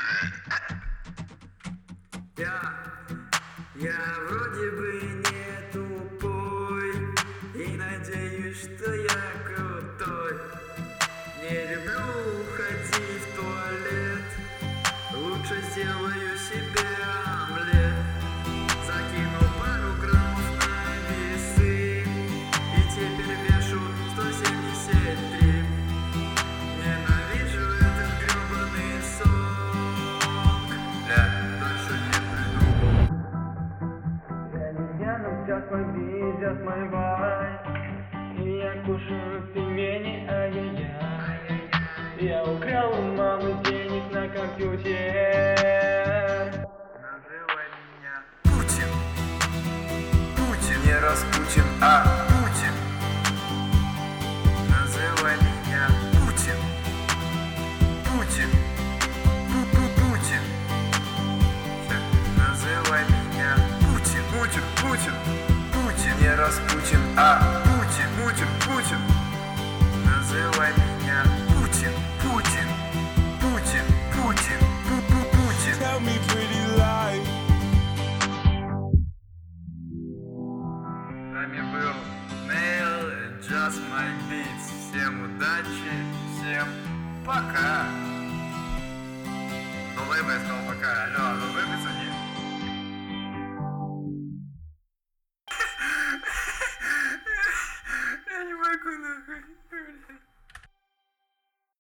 Я вроде бы не тупой и надеюсь, что я крутой. Не люблю ходить в туалет, лучше сделаю себе омлет. Закину пару граммов на весы и теперь вешу 173. Ненавижу этот гребаный сон, дальше не приду. Я львянок, just my beat, just my vibe. И я кушаю пельмени, ай-яй-яй. Я украл у мамы денег на компьютер. Называй меня Путин. Путин, не Распутин, а Путин. Называй меня Путин. Путин. Путин. Называй меня Путин. Путин. Путин, не Распутин, а Путин. Путин. Называй меня Путин. Путин. Tell me pretty lie. С вами был Nail and Just My Beats. Всем удачи, всем пока. Ну, лейбл я сказал пока, алло.